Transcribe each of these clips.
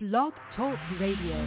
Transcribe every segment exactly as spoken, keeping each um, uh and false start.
Blog Talk Radio.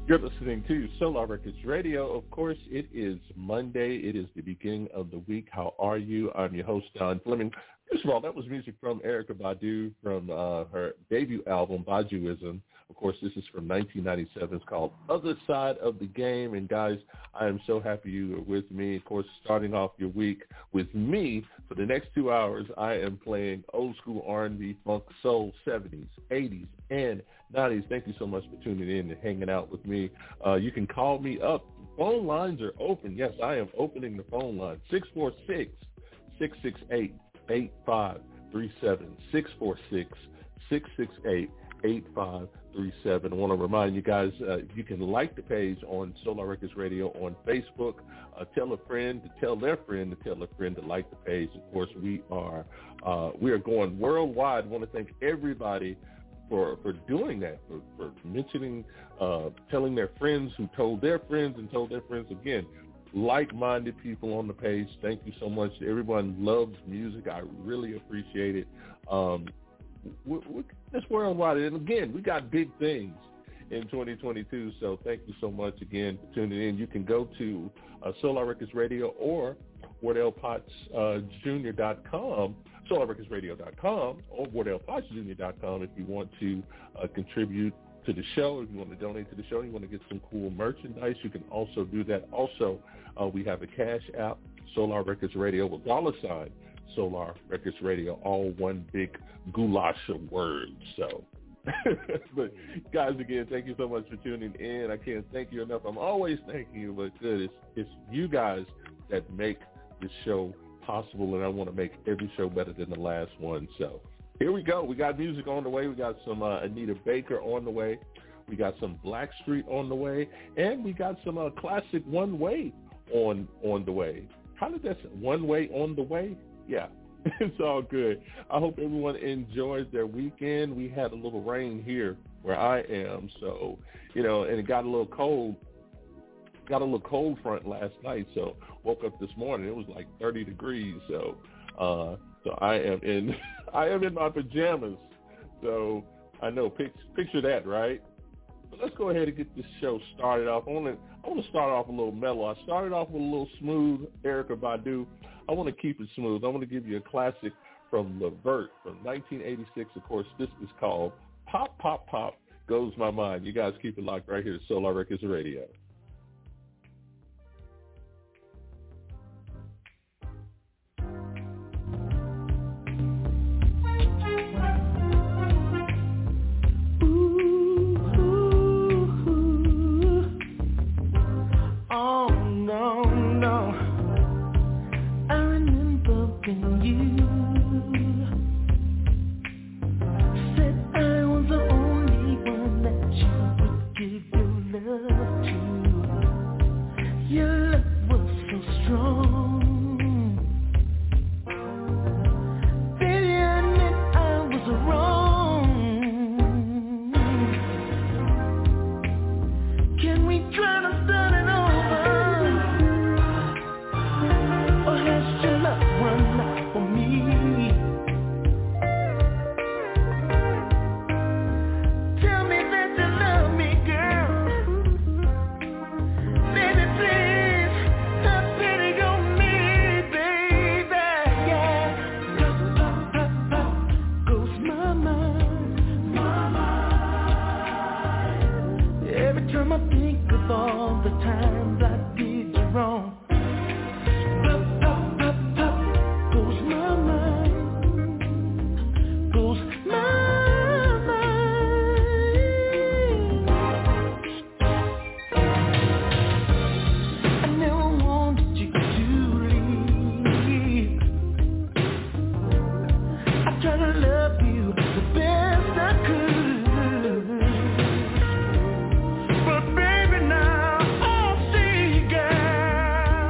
You're listening to Solar Records Radio. Of course, it is Monday. It is the beginning of the week. How are you? I'm your host, Don Fleming. First of all, that was music from Erykah Badu from uh, her debut album, Baduizm. Of course, this is from nineteen ninety-seven. It's called Other Side of the Game. And, guys, I am so happy you are with me. Of course, starting off your week with me for the next two hours, I am playing old school R and B, funk, soul, seventies, eighties, and nineties. Thank you so much for tuning in and hanging out with me. Uh, you can call me up. Phone lines are open. Yes, I am opening the phone line. six four six, six six eight, eight five three seven. six four six, six six eight, eight five three seven. I want to remind you guys, uh, you can like the page on Solar Records Radio on Facebook. Uh, tell a friend to tell their friend to tell a friend to like the page. Of course, we are uh, we are going worldwide. I want to thank everybody for for doing that, for, for mentioning, uh, telling their friends who told their friends and told their friends again. Like-minded people on the page. Thank you so much. Everyone loves music. I really appreciate it. Um, we're, we're just worldwide. And again, we got big things in twenty twenty-two, so thank you so much again for tuning in. You can go to uh, Solar Records Radio or Wardell Potts Junior dot com, Solar Records Radio dot com, or Wardell Potts Junior dot com if you want to uh, contribute to the show. If you want to donate to the show, you want to get some cool merchandise, you can also do that. Also, uh, we have a cash app, Solar Records Radio with dollar sign, Solar Records Radio, all one big goulash of words. So, but guys, again, thank you so much for tuning in. I can't thank you enough. I'm always thanking you, but good, it's, it's you guys that make this show possible, and I want to make every show better than the last one. So here we go. We got music on the way. We got some uh, Anita Baker on the way. We got some Blackstreet on the way, and we got some uh, classic One Way on on the way. How did that say? One Way on the way? Yeah, it's all good. I hope everyone enjoys their weekend. We had a little rain here where I am, so, you know, and it got a little cold. Got a little cold front last night, so woke up this morning. It was like thirty degrees, so uh, so I am in I am in my pajamas. So I know, picture that, right? But let's go ahead and get this show started off. I want to I want to start off a little mellow. I started off with a little smooth Erykah Badu. I want to keep it smooth. I want to give you a classic from Levert from nineteen eighty-six. Of course, this is called Pop, Pop, Pop Goes My Mind. You guys keep it locked right here at Solar Records Radio. But baby, now I see, girl.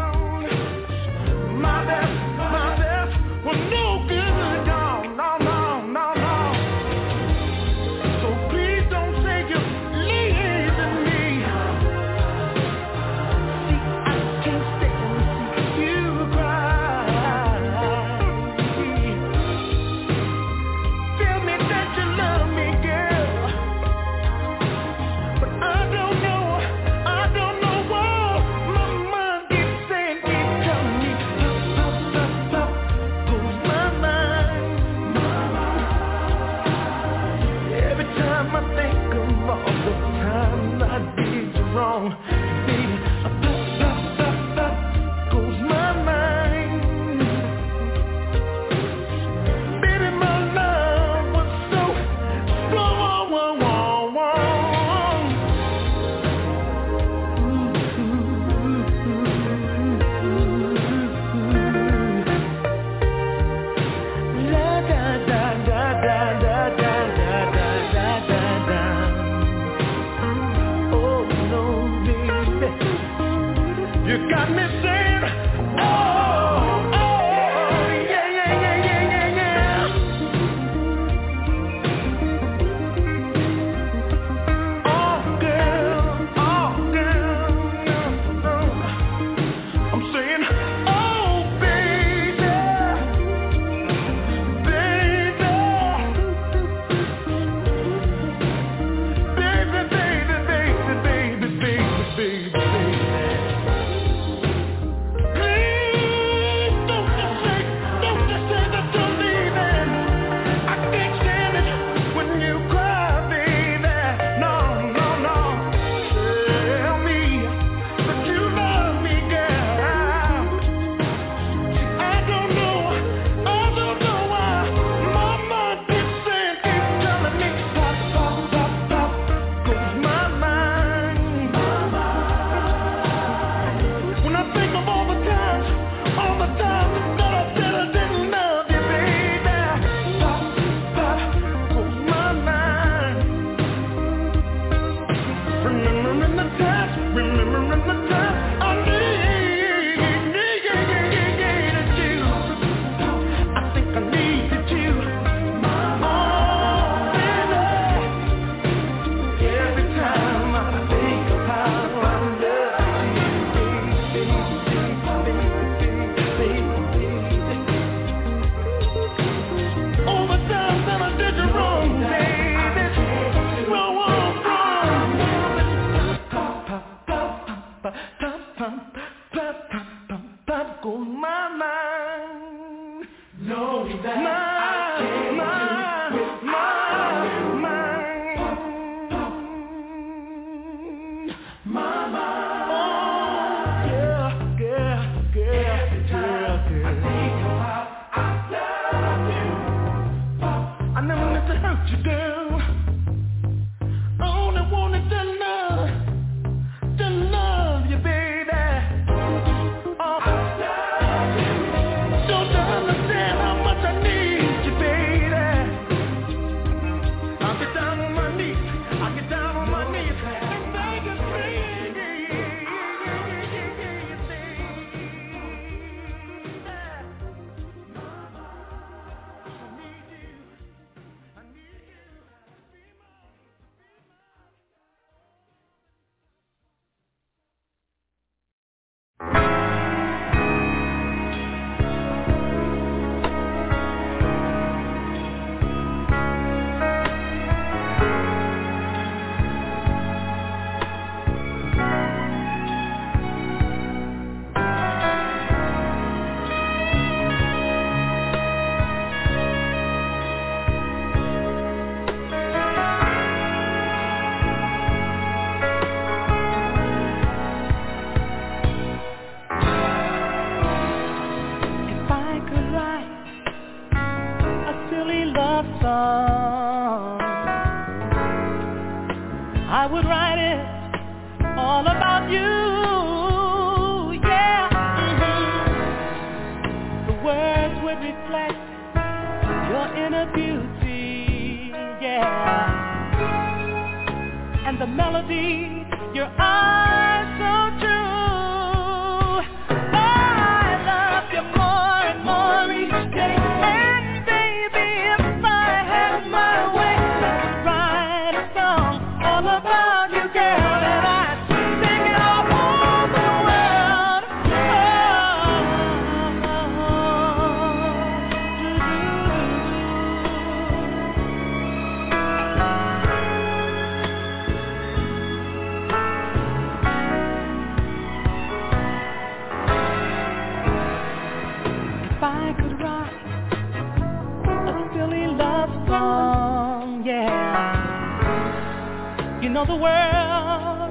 know the world would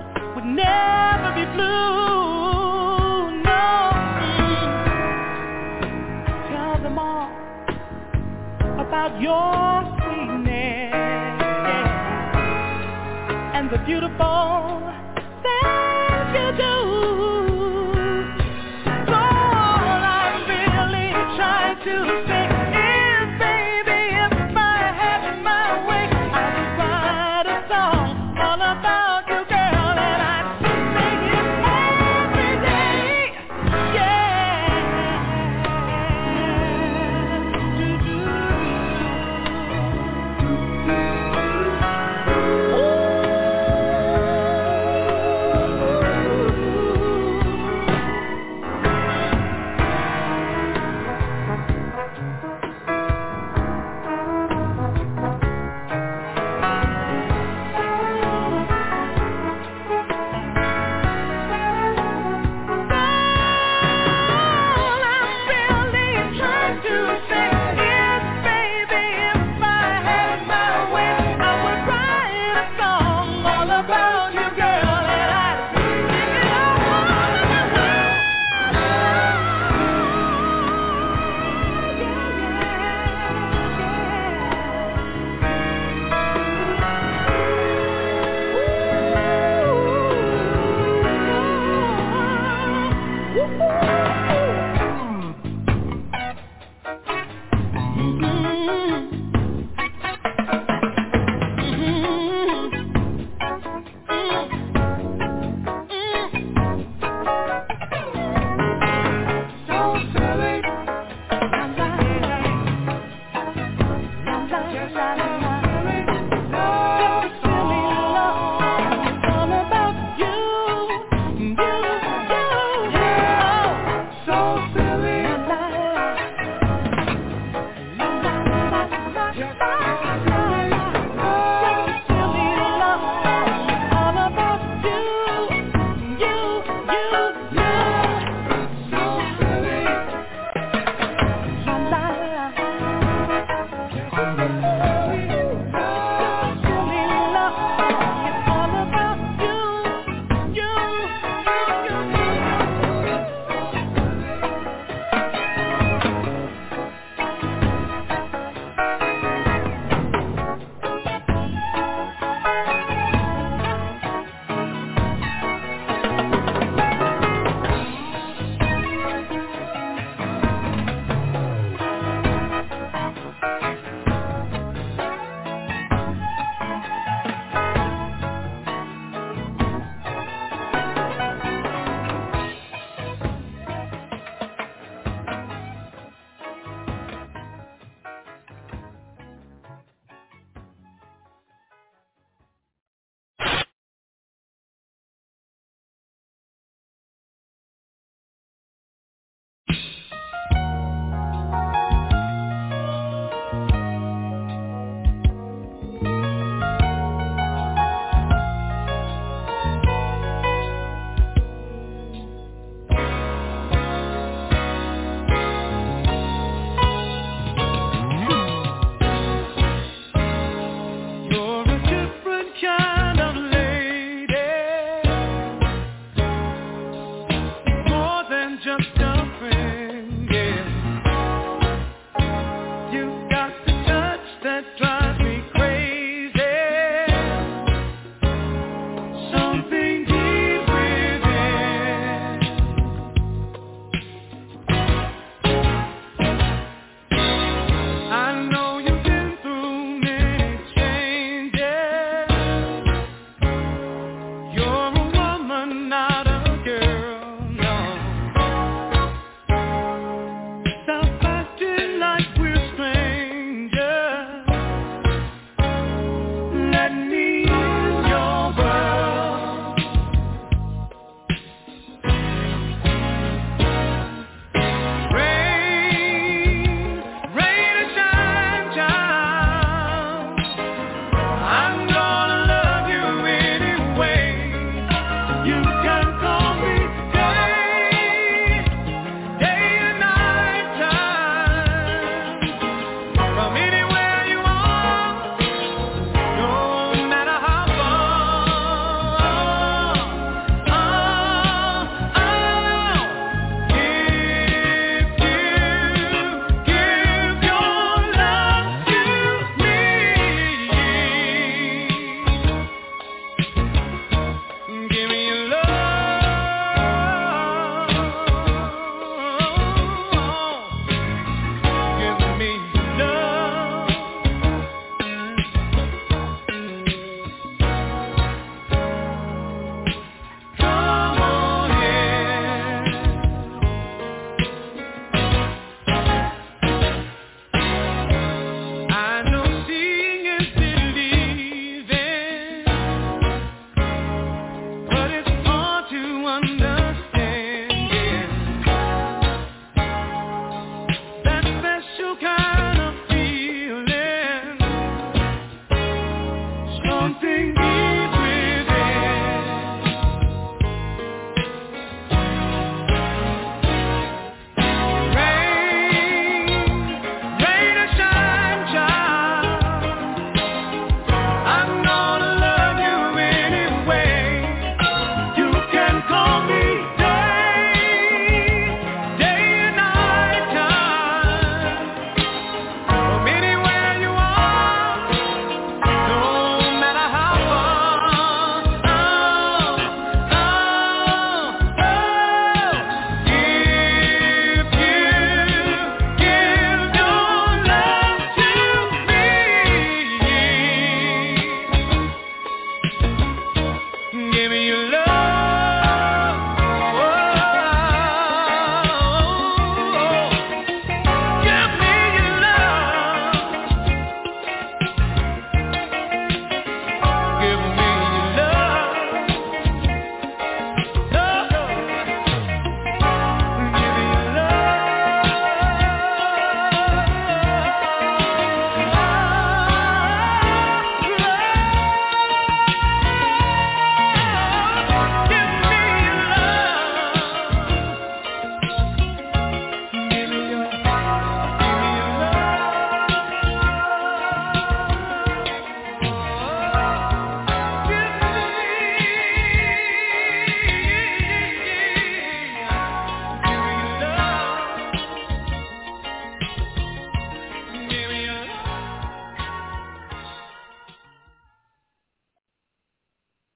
would never be blue, no. Tell them all about your sweetness, yeah, and the beautiful things you do. So all I'm really trying to say is, baby, if I had my way, I would write a song all about you, girl, and I'd sing it every day, yeah.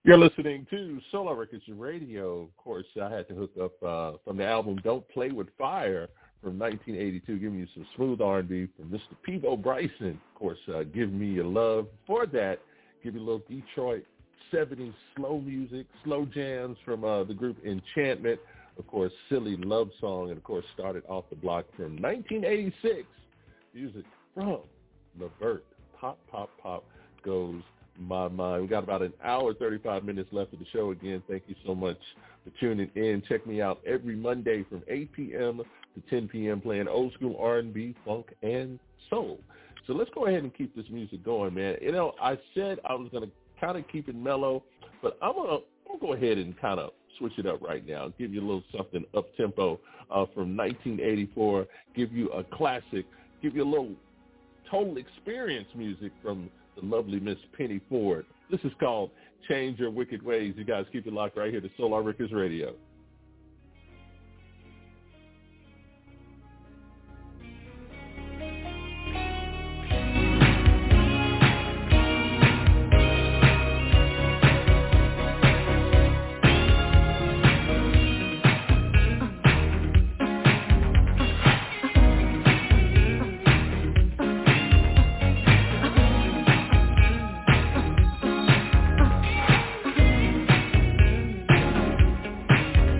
You're listening to Solar Records Radio. Of course, I had to hook up uh, from the album Don't Play With Fire from nineteen eighty-two, giving you some smooth R and B from Mister Peabo Bryson. Of course, uh, Give Me Your Love. For that, give you a little Detroit seventies slow music, slow jams from uh, the group Enchantment. Of course, Silly Love Song, and of course, started off the block from nineteen eighty-six. Music from Levert. Pop, pop, pop goes my mind. We got about an hour, thirty-five minutes left of the show. Again, thank you so much for tuning in. Check me out every Monday from eight p.m. to ten p.m. playing old school R and B, funk, and soul. So let's go ahead and keep this music going, man. You know, I said I was going to kind of keep it mellow, but I'm going to go ahead and kind of switch it up right now. Give you a little something up-tempo uh, from nineteen eighty-four. Give you a classic. Give you a little total experience music from the lovely Miss Penny Ford. This is called Change Your Wicked Ways. You guys keep it locked right here to Solar Records Radio. Thank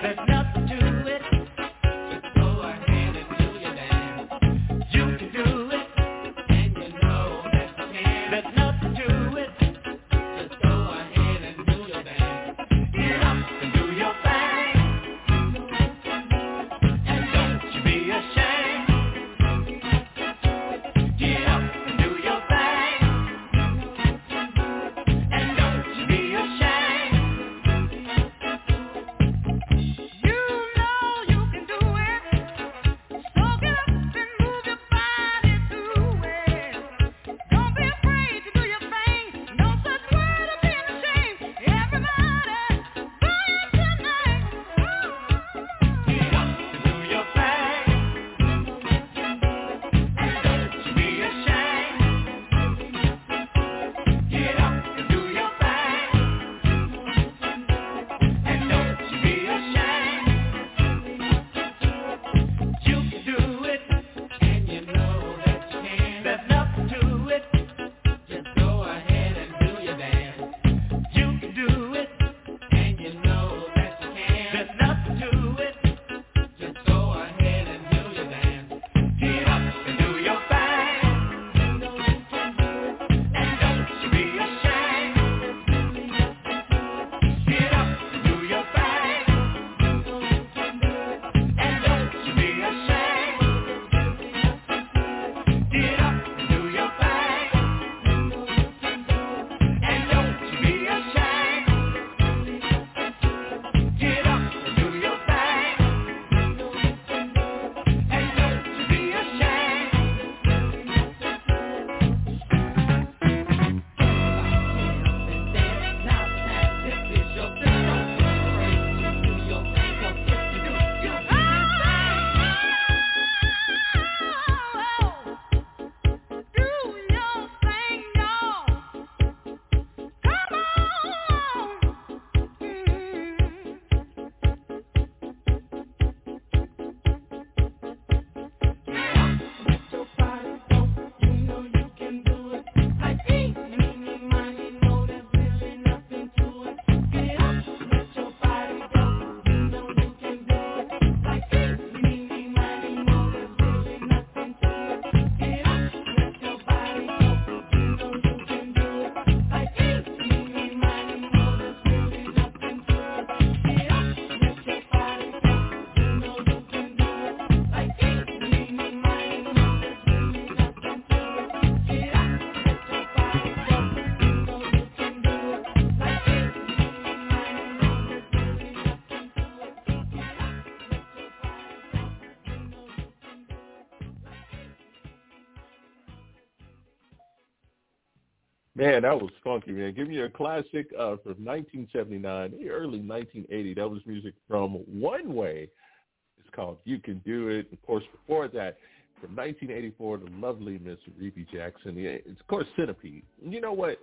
Man, that was funky, man. Give me a classic uh, from nineteen seventy-nine, early nineteen eighty. That was music from One Way. It's called You Can Do It. Of course, before that, from nineteen eighty-four, the lovely Miss Rebe Jackson. It's, of course, Centipede. You know what?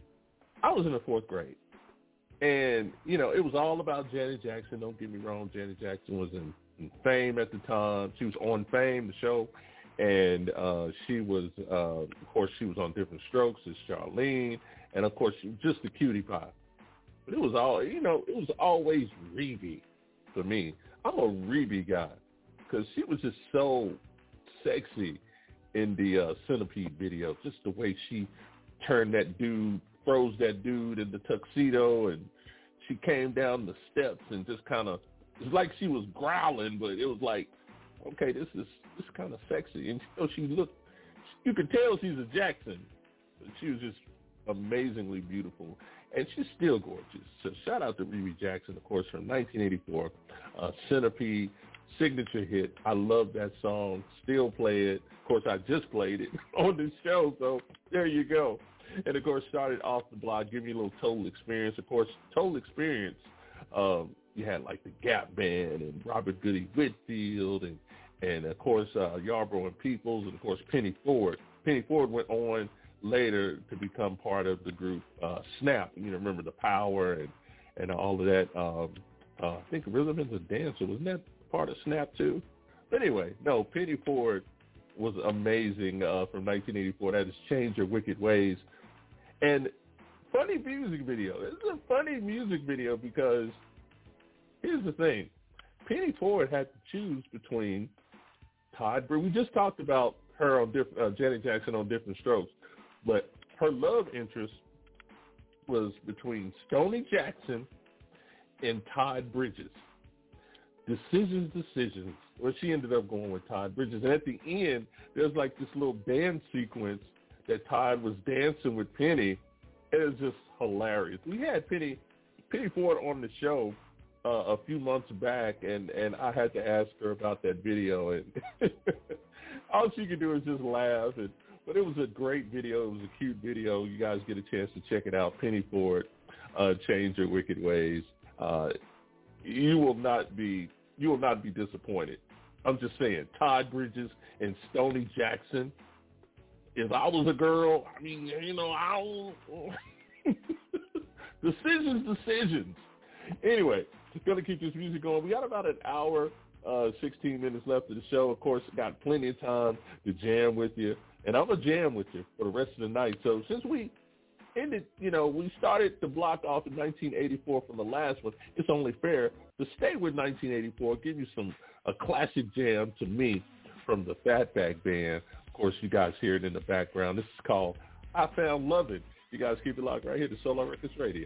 I was in the fourth grade. And, you know, it was all about Janet Jackson. Don't get me wrong. Janet Jackson was in, in Fame at the time. She was on Fame, the show. And uh, she was, uh, of course, she was on Different Strokes as Charlene. And, of course, she was just a cutie pie. But it was all, you know, it was always Rebe for me. I'm a Rebe guy because she was just so sexy in the uh, Centipede video. Just the way she turned that dude, froze that dude in the tuxedo, and she came down the steps and just kind of, it was like she was growling, but it was like, okay, this is this kind of sexy. And you know, she looked, you could tell she's a Jackson. She was just amazingly beautiful, and she's still gorgeous. So shout out to Rebe Jackson, of course, from nineteen eighty-four, uh, Centipede, signature hit. I love that song. Still play it. Of course, I just played it on the show, so there you go. And, of course, started off the block, giving you a little Total Experience. Of course, Total Experience, um, you had, like, the Gap Band and Robert Goody Whitfield and, and of course, uh, Yarborough and Peoples, and, of course, Penny Ford. Penny Ford went on later to become part of the group uh, Snap. You know, remember the Power and, and all of that. Um, uh, I think Rhythm and the Dancer, wasn't that part of Snap too? But anyway, no, Penny Ford was amazing uh, from nineteen eighty-four. That is Change Your Wicked Ways. And funny music video. This is a funny music video because here's the thing. Penny Ford had to choose between Todd Bridges. We just talked about her on diff- uh, Janet Jackson on Different Strokes, but her love interest was between Stoney Jackson and Todd Bridges. Decisions, decisions. Well, she ended up going with Todd Bridges. And at the end, there's like this little dance sequence that Todd was dancing with Penny. It was just hilarious. We had Penny Penny Ford on the show uh, a few months back, and, and I had to ask her about that video. And all she could do is just laugh. And, but it was a great video. It was a cute video. You guys get a chance to check it out. Penny Ford, uh, Change Your Wicked Ways. Uh, you will not be you will not be disappointed. I'm just saying, Todd Bridges and Stoney Jackson. If I was a girl, I mean, you know, I'll decisions, decisions. Anyway, going to keep this music going. We got about an hour, uh, sixteen minutes left of the show. Of course, got plenty of time to jam with you, and I'm gonna jam with you for the rest of the night. So since we ended, you know, we started the block off in nineteen eighty-four from the last one, it's only fair to stay with nineteen eighty-four, give you some a classic jam to me from the Fatback Band. Of course, you guys hear it in the background. This is called I Found Lovin'. You guys keep it locked right here to Solar Records Radio.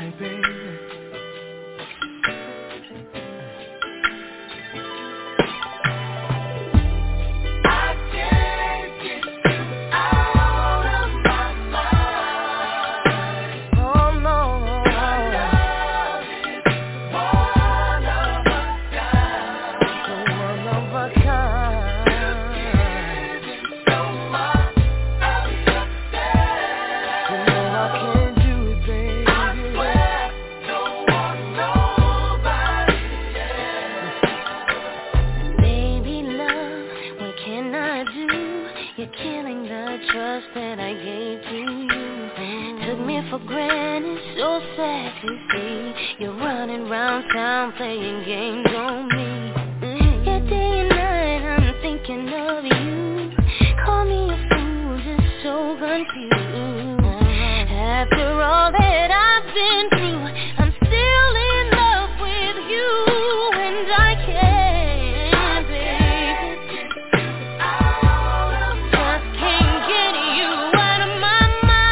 right, baby. For granted, so sad to see you're running round town playing games on me. Yeah, day and night I'm thinking of you. Call me a fool, just so confused. After all that I've been through, I'm still in love with you, and I can't, baby. Just can't get you out of my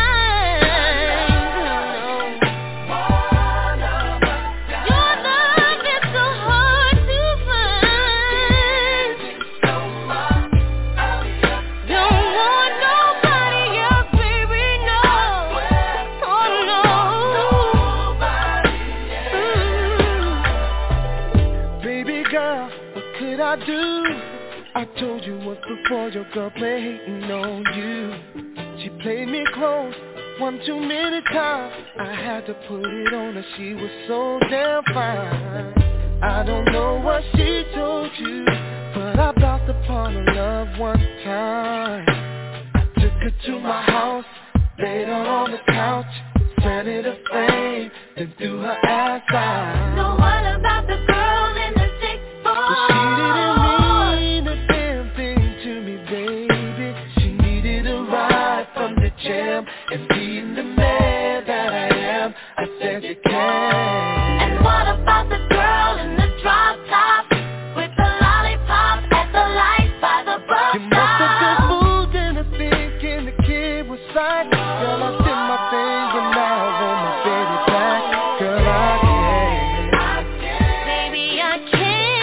do. I told you once before your girl play hating on you. She played me close one too many times. I had to put it on her, she was so damn fine. I don't know what she told you, but I bounced upon her love one time. I took her to my house, laid her on the couch, planted a frame, then threw her ass out. So what about the girl in the sixth floor? Well, she didn't mean a damn thing to me, baby. She needed a ride from the jam, and being the man that I am, I said you can. And what about the girl in the drop top with the lollipop at the light by the bus You must have been fooled into thinking the kid was psych. Girl, I did my thing and now I want my baby back. Girl, I can't. Baby, I can't.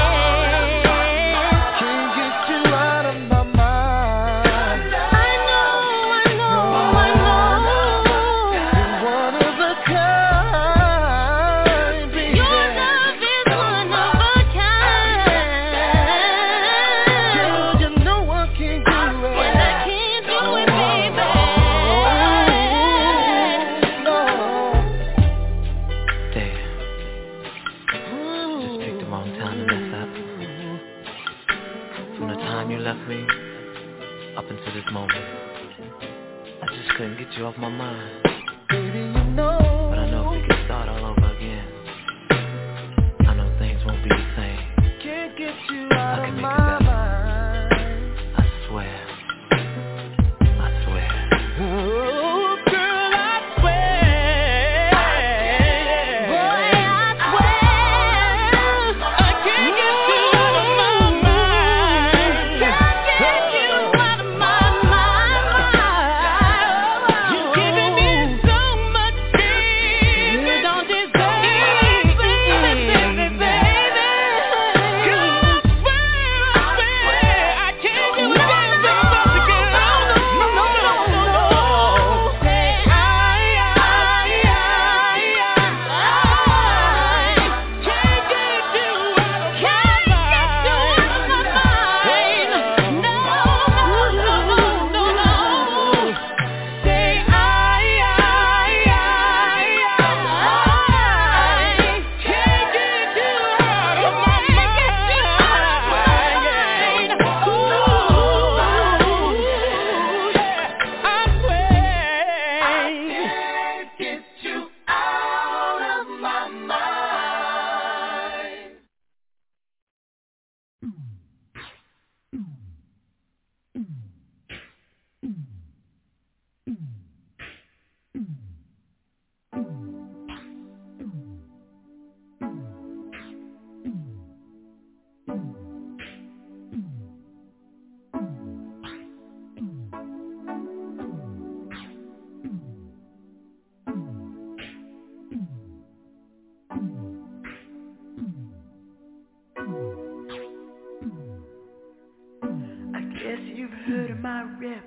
Can't get you out of my mind. I know, I know, I know. You're one of a kind, baby. Your love is one of a kind. Girl, you know I can't do it. And I can't do it, baby. No. Damn, just picked the wrong time to mess up. From the time you left me, up until this moment, I just couldn't get you off my mind. Baby, you know. But I know if we could start all over again, I know things won't be the same. Can't get you I out can of make it my better. mind. I swear, I swear. Oh, girl, I swear. Boy, I swear I can't get you out of my mind. Can't get you out of my mind. You're giving me so much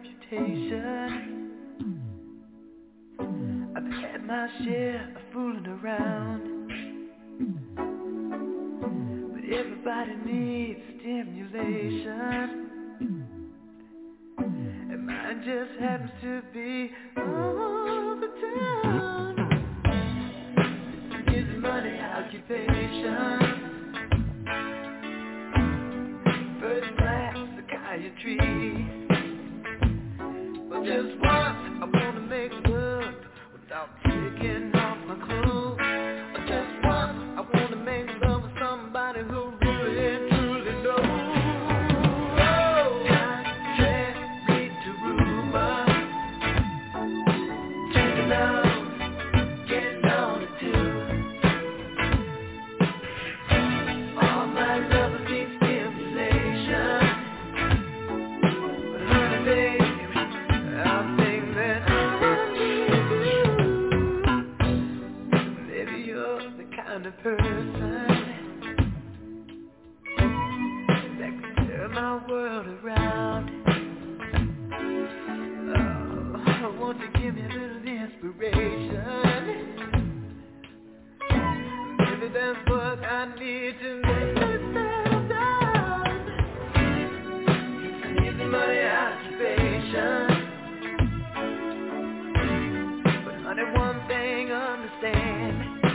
reputation. I've had my share of fooling around, but everybody needs stimulation, and mine just happens to be all the time. Is money occupation, first class psychiatry. But just once I wanna make love without taking off my clothes. Just once I wanna make love with somebody who really truly knows. Contrary to rumor, take it out, get on it too. All my lovers need stimulation, but honey baby, I think that I need you. Maybe you're the kind of person that can turn my world around. Oh, won't you give me a little inspiration? Maybe that's what I need to make me settle down. Easy money occupation, but honey, one thing understand,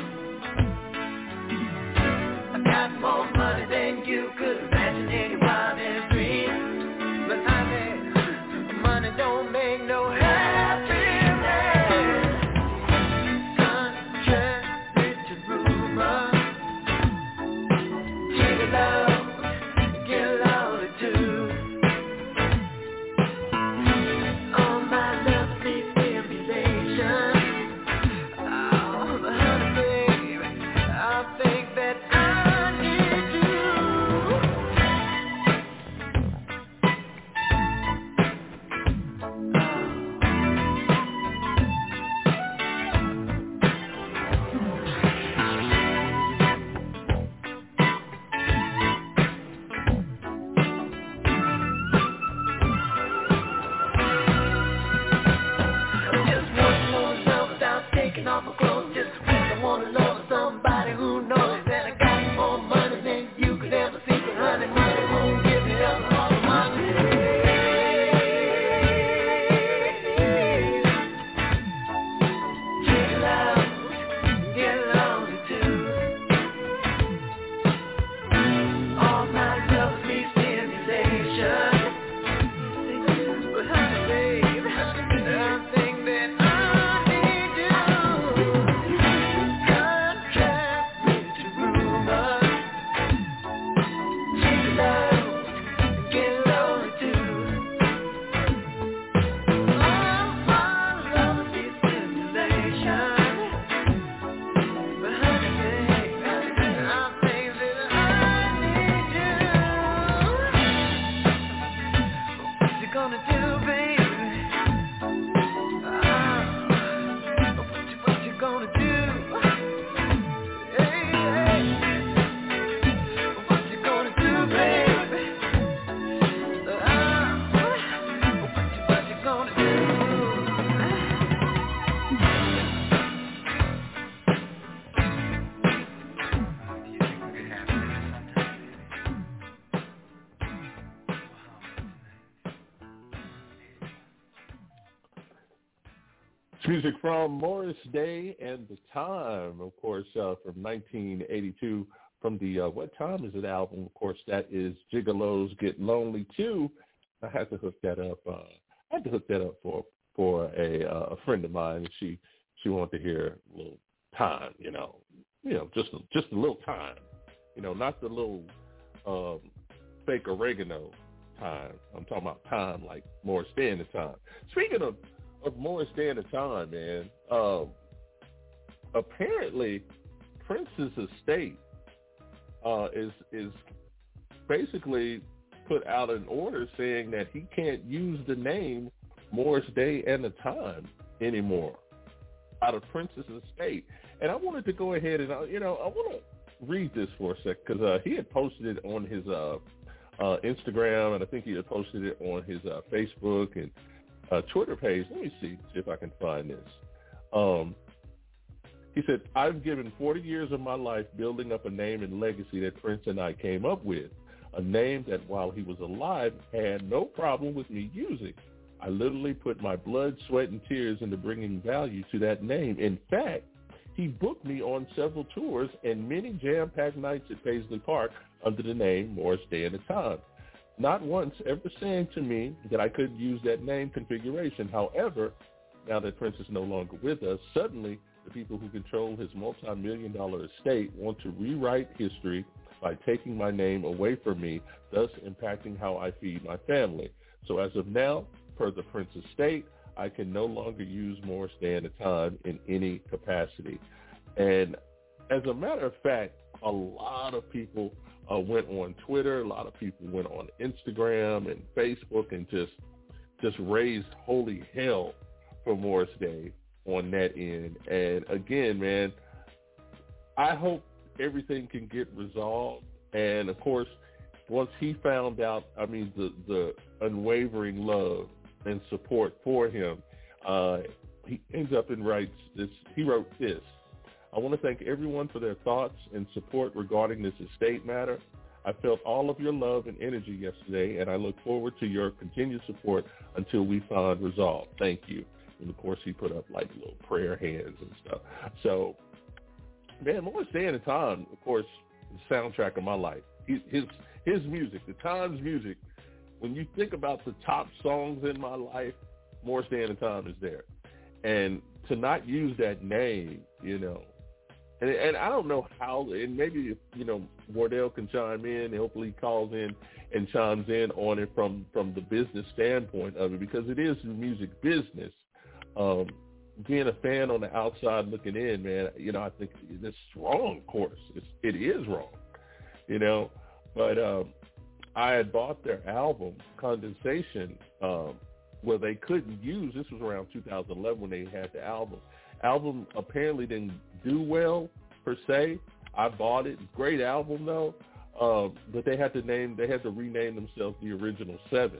I got more money than you could imagine any wildest dream. But honey, money don't make no happiness. Contrary to rumor, take it out, get loaded too. All my love needs stimulation. Oh, but honey baby, I think that I need you. Just one more love without taking off my clothes. Just once I wanna love somebody who knows that I got more money than you could ever see. But honey, money won't give me up all of my needs. Take it out, get loaded too. All my love needs stimulation, but honey babe, I think that I need you. Contrary to rumor, take it out, get loaded too. All my love needs stimulation, but honey babe, I think that I need you. What you gonna do, baby? Ah, what you, what you gonna do? Hey, hey. What you gonna do, baby? Ah, what you, what you gonna do? It's music from Morris Day and The Time, of course, uh, from nineteen eighty-two, from the uh, What Time Is It album. Of course, that is Gigolos Get Lonely Too. I had to hook that up. Uh, I had to hook that up for for a uh, a friend of mine. She she wanted to hear a little time, you know, you know, just a, just a little time, you know, not the little um, fake oregano time. I'm talking about time like Morris Day and The Time. Speaking of of Morris Day and The Time, man, um, apparently Prince's estate uh, is is basically put out an order saying that he can't use the name Morris Day and The Time anymore out of Prince's estate. And I wanted to go ahead and, uh, you know, I want to read this for a sec because uh, he had posted it on his uh, uh, Instagram, and I think he had posted it on his uh, Facebook, and uh, Twitter page. Let me see, see if I can find this. Um, he said, I've given forty years of my life building up a name and legacy that Prince and I came up with, a name that while he was alive had no problem with me using. I literally put my blood, sweat, and tears into bringing value to that name. In fact, he booked me on several tours and many jam-packed nights at Paisley Park under the name Morris Day and the Time. Not once ever saying to me that I couldn't use that name configuration. However, now that Prince is no longer with us, suddenly the people who control his multi-million dollar estate want to rewrite history by taking my name away from me, thus impacting how I feed my family. So as of now, per the Prince estate, I can no longer use Morris Day and the Time in any capacity. And as a matter of fact, a lot of people uh, went on Twitter, a lot of people went on Instagram and Facebook and just just raised holy hell for Morris Day on that end. And again, man, I hope everything can get resolved. And of course, once he found out, I mean, the, the unwavering love and support for him, uh, he ends up and writes this. He wrote this: I want to thank everyone for their thoughts and support regarding this estate matter. I felt all of your love and energy yesterday, and I look forward to your continued support until we find resolve. Thank you. And of course, he put up like little prayer hands and stuff. So, man, Morris Day and the Time, of course, the soundtrack of my life. His his music, the Times music. When you think about the top songs in my life, Morris Day and the Time is there. And to not use that name, you know, and, and I don't know how, and maybe, if, you know, Wardell can chime in, hopefully he calls in and chimes in on it from, from the business standpoint of it, because it is the music business. Um, being a fan on the outside looking in, man, you know, I think it's wrong, of course. It's, it is wrong, you know, but um, I had bought their album, Condensation, um, where they couldn't use, this was around two thousand eleven when they had the album. Album apparently didn't do well, per se. I bought it. Great album, though. Um, but they had to name, they had to rename themselves the Original Seven.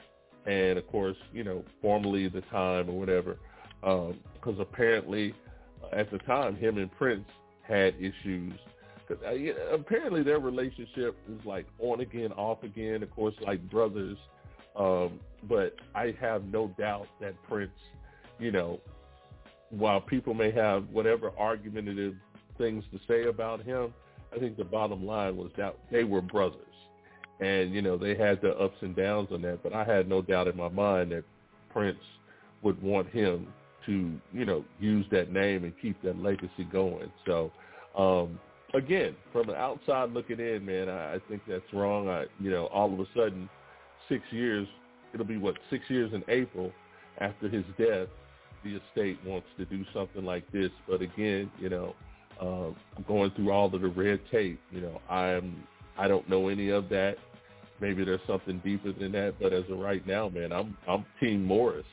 And, of course, you know, formerly The Time or whatever, because um, apparently uh, at the time, him and Prince had issues. Cause, uh, yeah, apparently their relationship was like on again, off again, of course, like brothers. Um, but I have no doubt that Prince, you know, while people may have whatever argumentative things to say about him, I think the bottom line was that they were brothers. And, you know, they had the ups and downs on that. But I had no doubt in my mind that Prince would want him to, you know, use that name and keep that legacy going. So, um, again, from the outside looking in, man, I, I think that's wrong. I, you know, all of a sudden, six years, it'll be, what, six years in April after his death, the estate wants to do something like this. But again, you know, uh, going through all of the red tape, you know, I'm, I don't know any of that. Maybe there's something deeper than that. But as of right now, man, I'm, I'm Team Morris.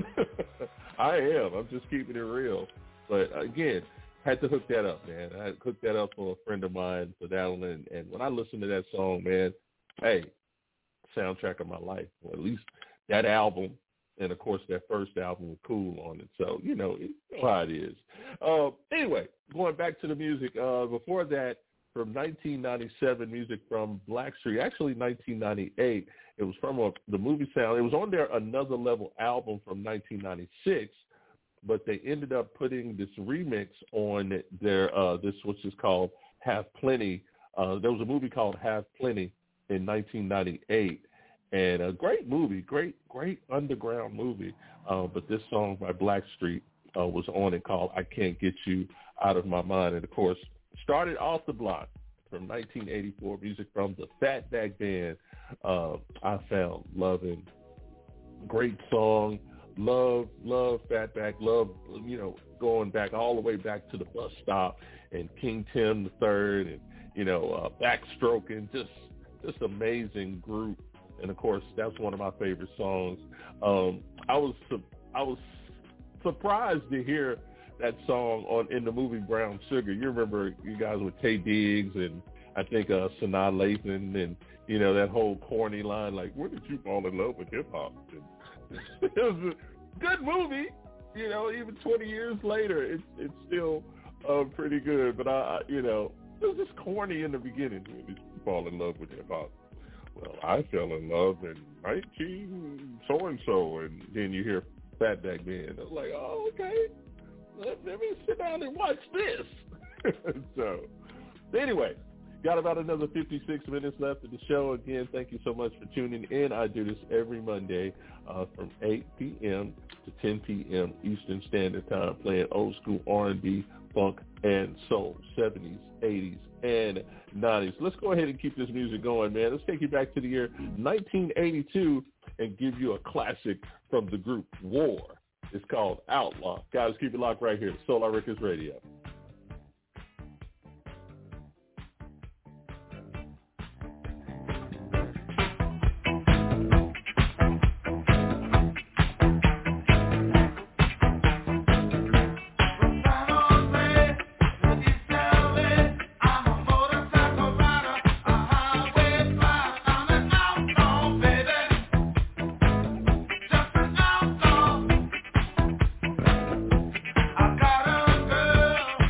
I am. I'm just keeping it real. But again, had to hook that up, man. I hooked that up for a friend of mine for that one. And, and when I listen to that song, man, hey, soundtrack of my life, or at least that album, and of course that first album with Cool on it. So, you know, you know how it is. Uh, anyway, going back to the music, uh, before that, from nineteen ninety-seven, music from Blackstreet, actually nineteen ninety-eight, it was from a, the movie sound. It was on their Another Level album from nineteen ninety-six, but they ended up putting this remix on their, uh, this which is called Have Plenty. Uh, there was a movie called Have Plenty in nineteen ninety-eight, and a great movie, great, great underground movie. Uh, but this song by Blackstreet uh, was on it called I Can't Get You Out of My Mind. And, of course, started off the block from nineteen eighty-four, music from the Fatback Band. Uh, I found loving. Great song. Love, love Fatback. Love, you know, going back all the way back to the Bus Stop and King Tim the Third and, you know, uh, Backstroking. Just, just amazing group. And of course, that's one of my favorite songs. Um, I was, su- I was surprised to hear that song on in the movie Brown Sugar. You remember you guys with Tay Diggs and I think uh, Sanaa Lathan and, you know, that whole corny line like, when did you fall in love with hip hop? And it was a good movie. You know, even twenty years later, it's it's still uh, pretty good. But I, you know, it was just corny in the beginning when you fall in love with hip hop. Well, I fell in love in nineteen so and so, and then you hear Fatback Band. I was like, oh, okay, let, let me sit down and watch this. So, anyway. Got about another fifty-six minutes left of the show. Again, thank you so much for tuning in. I do this every Monday uh, from eight p.m. to ten p.m. Eastern Standard Time, playing old school R and B, funk, and soul, seventies, eighties, and nineties. Let's go ahead and keep this music going, man. Let's take you back to the year nineteen eighty-two and give you a classic from the group War. It's called Outlaw. Guys, keep it locked right here. Solar Records Radio. I got a girl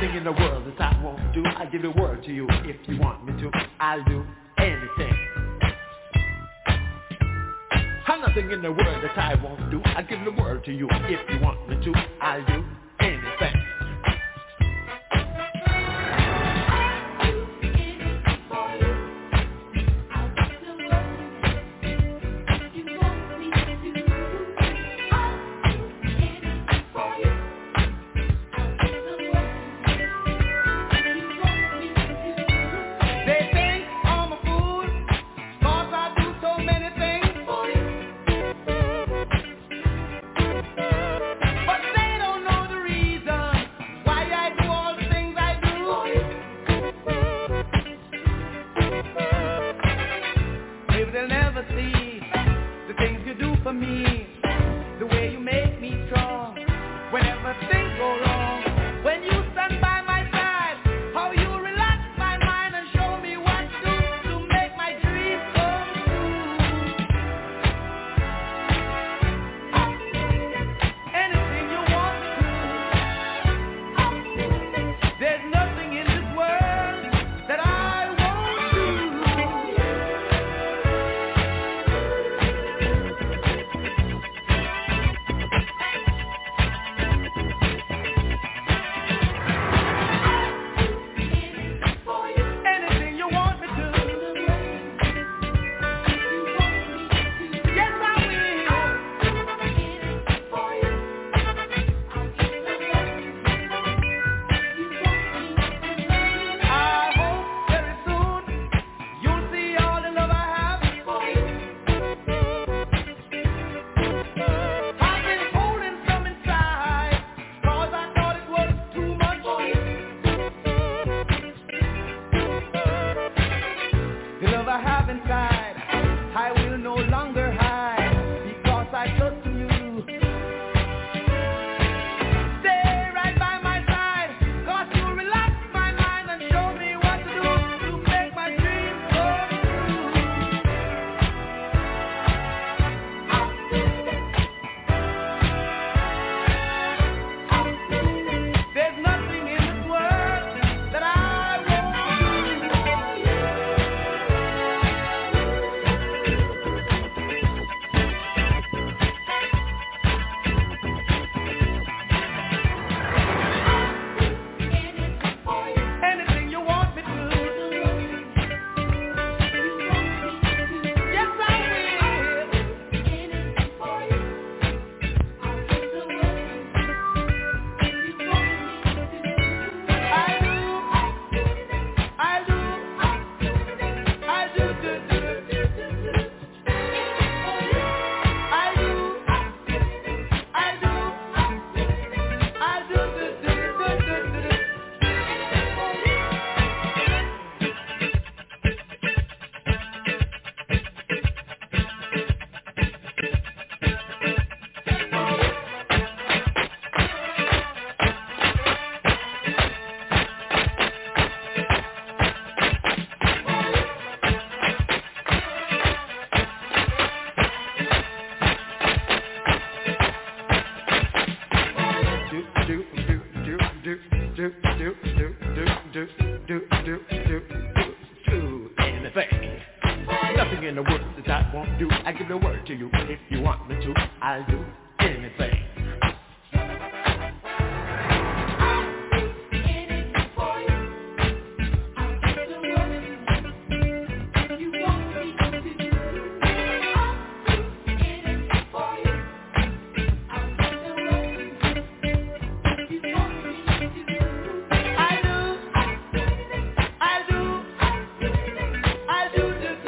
nothing in the world that I won't do. I give the word to you. If you want me to, I'll do anything. I'm nothing in the world that I won't do. I give the word to you. If you want me to, I'll do anything.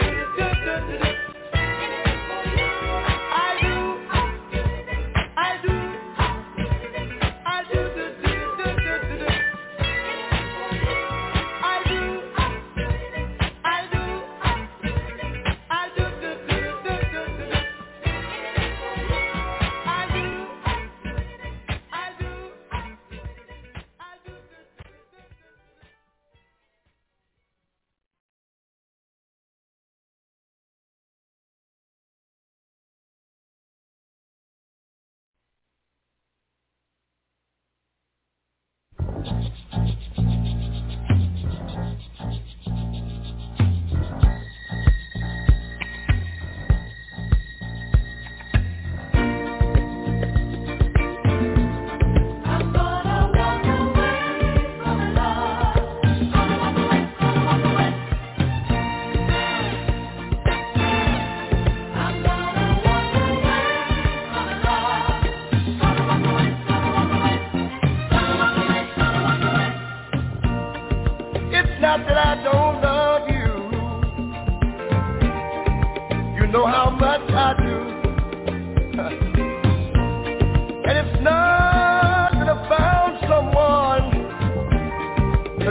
I do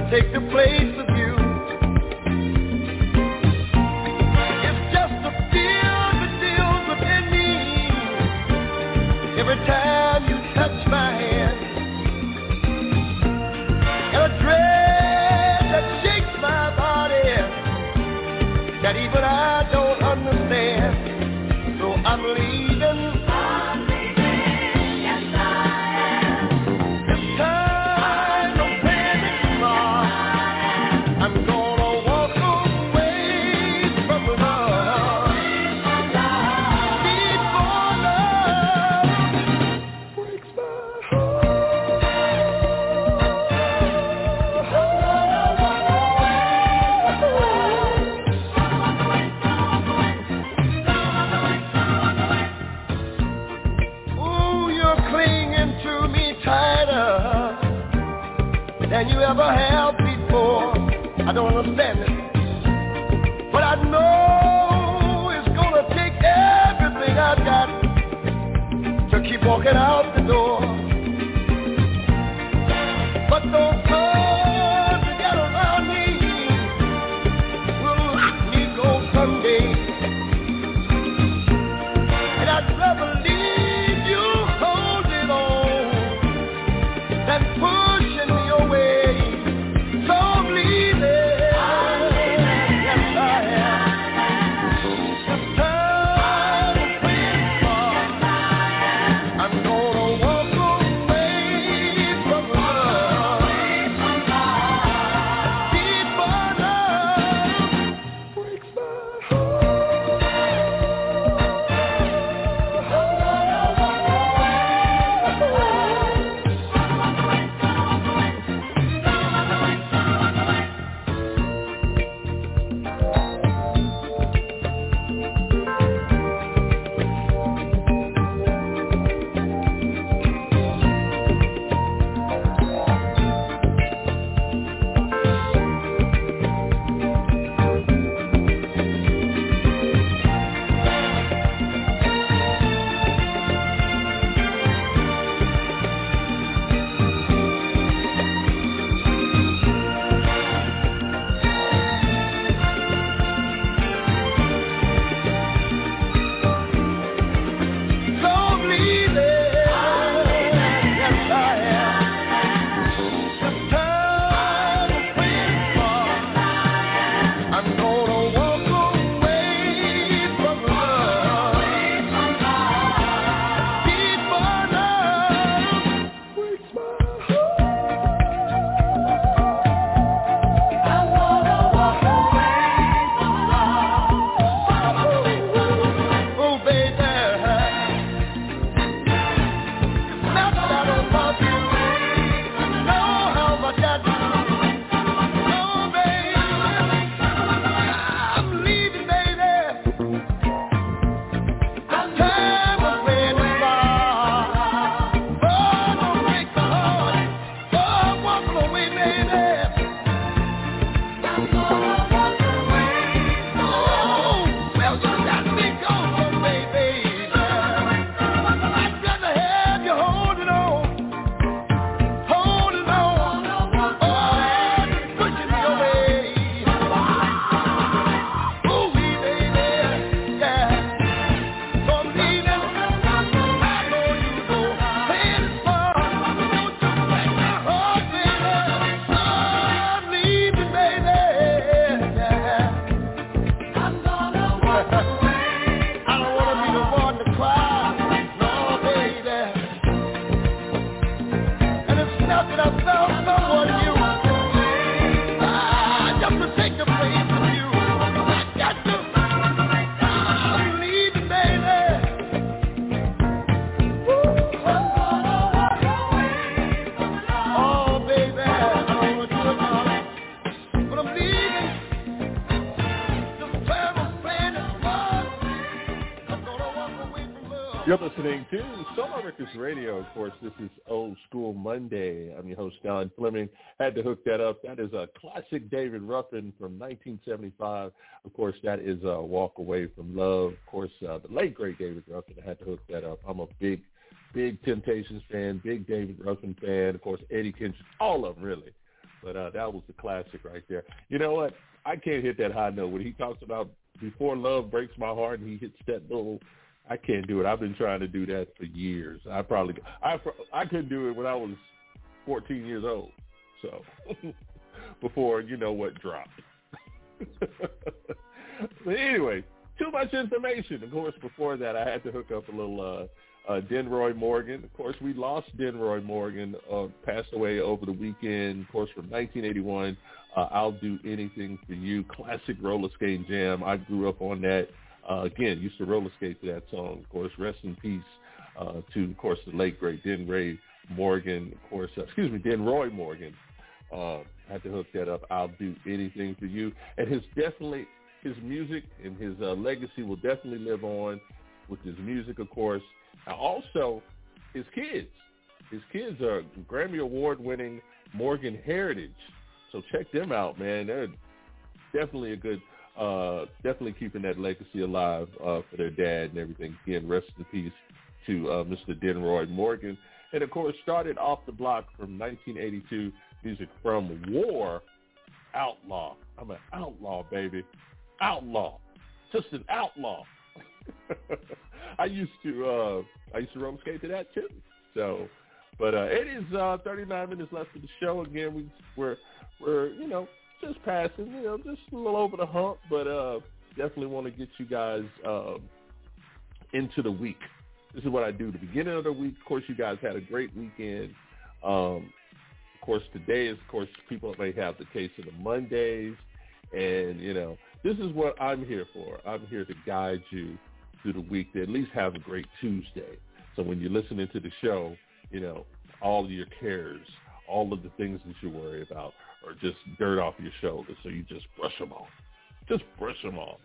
take the place of you. It's just a feel that feels within me every time you touch my hand, and a dread that shakes my body that even I don't understand. So I'm leaving. I'm leaving. Yes, I am. This time I'm playing it smart. I'm gonna walk away from love. Before love breaks my than you ever have before. I don't understand it, but I know it's gonna take everything I've got to keep walking out the door. But those times that get around me will let me go someday, and I'd rather leave you holding on than pushing me away. So I'm leaving. I'm leaving. Yes, I am. This time I'm playing smart. I'm gonna walk away from love. Before love breaks my You're listening to Solar Records Radio. Of course, this is Old School Monday. I'm your host, Don Fleming. Had to hook that up. That is a classic David Ruffin from nineteen seventy-five. Of course, that is a Walk Away from Love. Of course, uh, the late, great David Ruffin. I had to hook that up. I'm a big, big Temptations fan, big David Ruffin fan. Of course, Eddie Kendricks, all of them, really. But uh, that was the classic right there. You know what? I can't hit that high note when he talks about before love breaks my heart and he hits that little. I can't do it. I've been trying to do that for years. I probably I I couldn't do it when I was fourteen years old. So before you know what dropped. But anyway, too much information. Of course, before that, I had to hook up a little uh, uh, Denroy Morgan. Of course, we lost Denroy Morgan, uh, passed away over the weekend. Of course, from nineteen eighty-one, uh, I'll Do Anything for You, classic roller skating jam. I grew up on that. Uh, again, used to roller skate to that song. Of course, rest in peace uh, to, of course, the late, great Denroy Morgan. Of course, uh, excuse me, Denroy Morgan. Uh, had to hook that up. I'll Do Anything for You. And his definitely, his music and his uh, legacy will definitely live on with his music, of course. And also, his kids. His kids are Grammy Award-winning Morgan Heritage. So check them out, man. They're definitely a good, uh, definitely keeping that legacy alive uh, for their dad and everything. Again, rest in peace to uh, Mister Denroy Morgan. And, of course, started off the block from nineteen eighty-two, music from War, Outlaw. I'm an outlaw, baby. Outlaw. Just an outlaw. I used to uh, I used to roller skate to that, too. So, but uh, it is uh, thirty-nine minutes left of the show. Again, we, we're, we're, you know, just passing, you know, just a little over the hump, but uh, definitely want to get you guys uh, into the week. This is what I do. The beginning of the week, of course, you guys had a great weekend. Um, of course, today is, of course, people may have the case of the Mondays. And, you know, this is what I'm here for. I'm here to guide you through the week to at least have a great Tuesday. So when you're listening to the show, you know, all of your cares, all of the things that you worry about are just dirt off your shoulders. So you just brush them off. Just brush them off.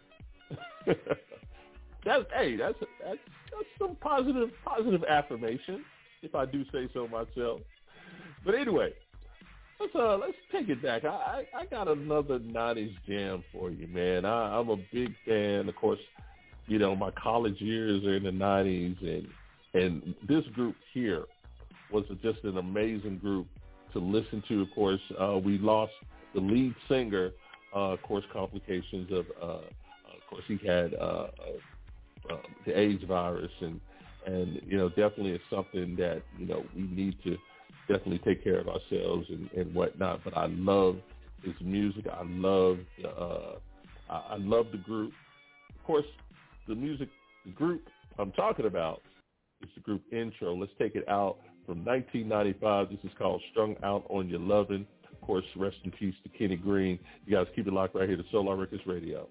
That's, hey, that's, that's that's some positive positive affirmation, if I do say so myself. But anyway, let's uh let's take it back. I I, I got another nineties jam for you, man. I, I'm a big fan. Of course, you know, my college years are in the nineties, and and this group here was just an amazing group to listen to. Of course, uh, we lost the lead singer. Uh, of course, complications of uh, of course he had. Uh, Uh, the AIDS virus, and, and, you know, definitely it's something that, you know, we need to definitely take care of ourselves and, and whatnot. But I love his music. I love, uh, I, I love the group. Of course, the music, the group I'm talking about is the group Intro. Let's take it out from nineteen ninety-five. This is called Strung Out on Your Lovin'. Of course, rest in peace to Kenny Green. You guys keep it locked right here to Solar Records Radio.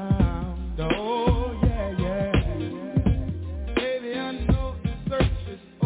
Oh, yeah, yeah. Baby, I know the search is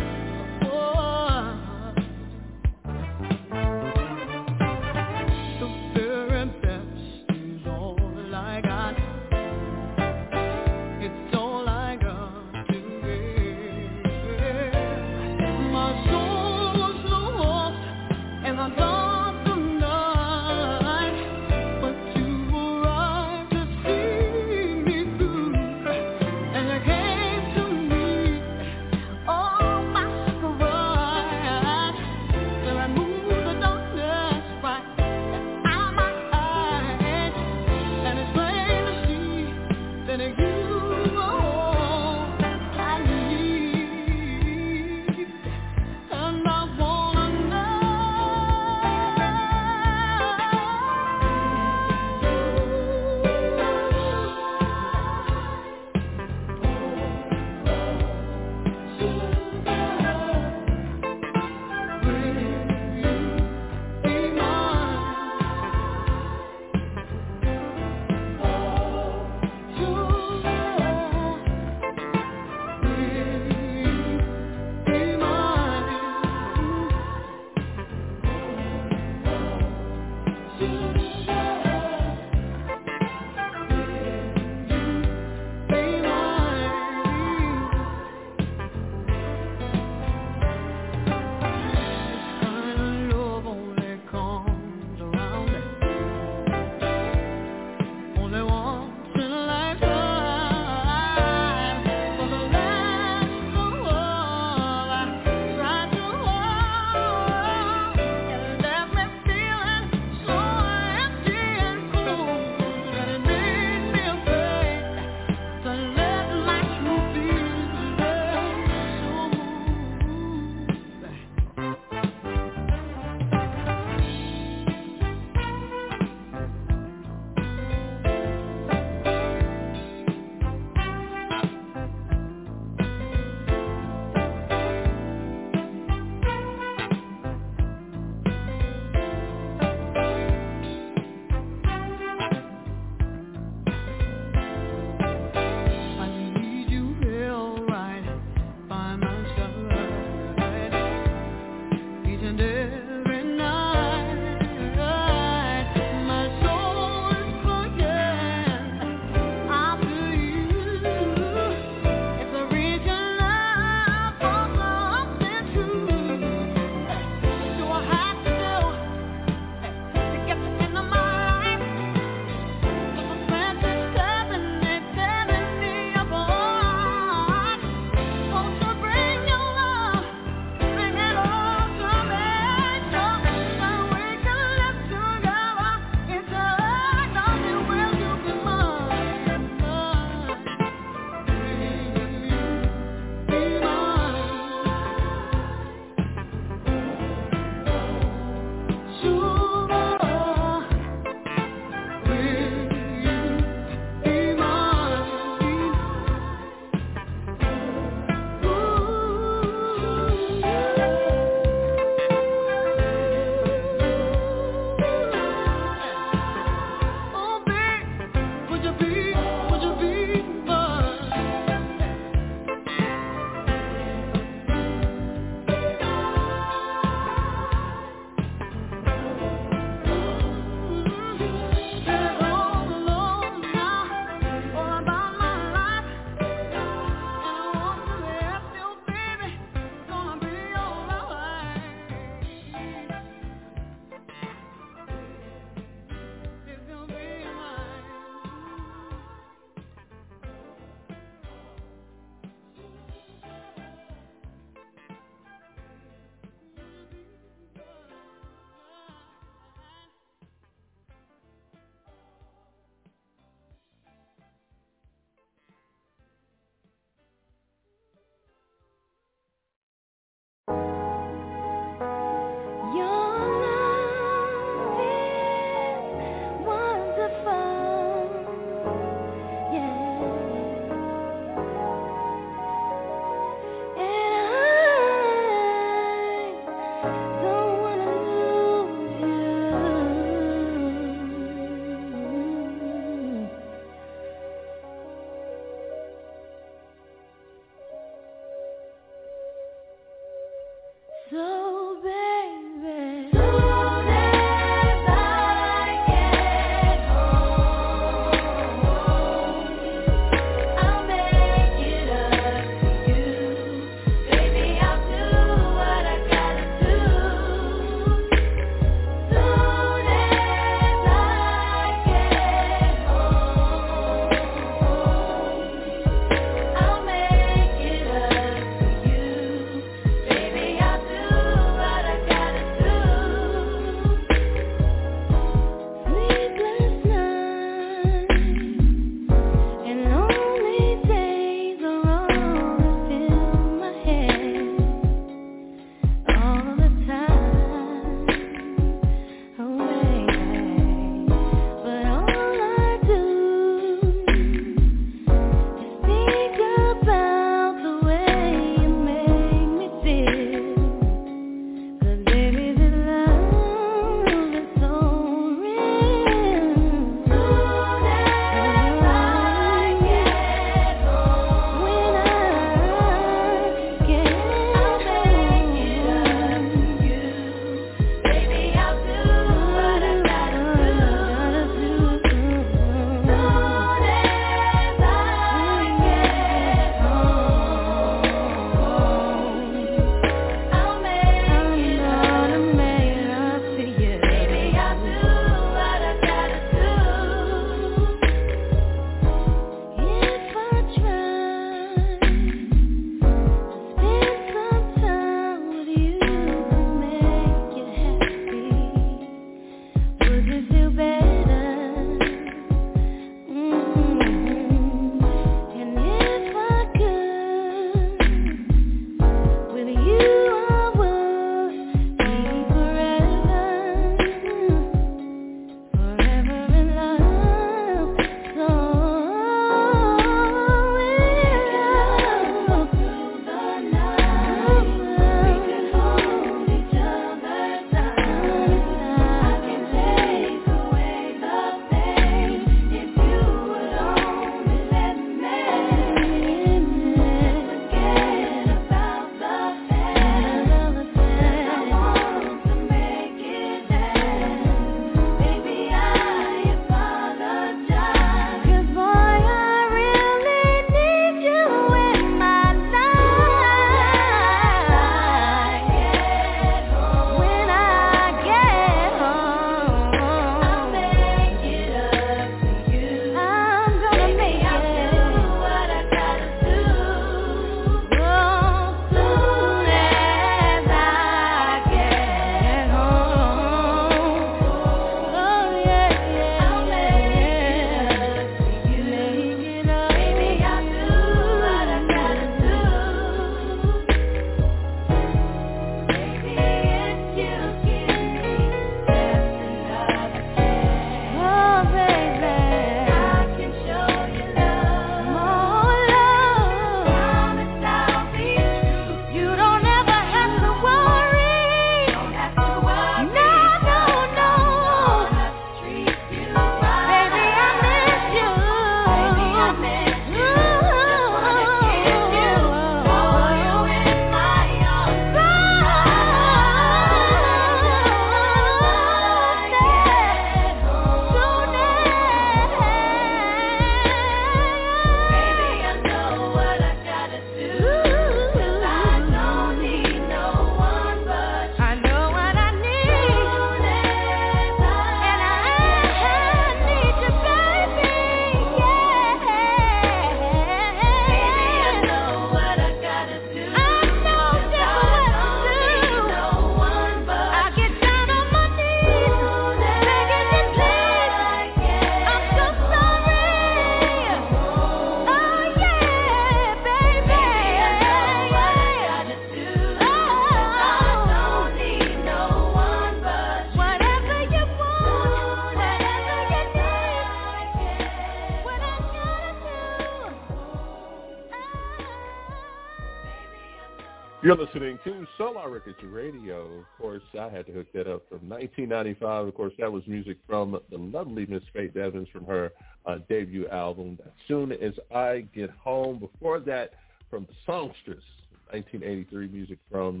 You're listening to Solar Records Radio. Of course, I had to hook that up from nineteen ninety-five. Of course, that was music from the lovely Miss Faith Evans from her uh, debut album, As Soon As I Get Home. Before that, from the Songstress, nineteen eighty-three, music from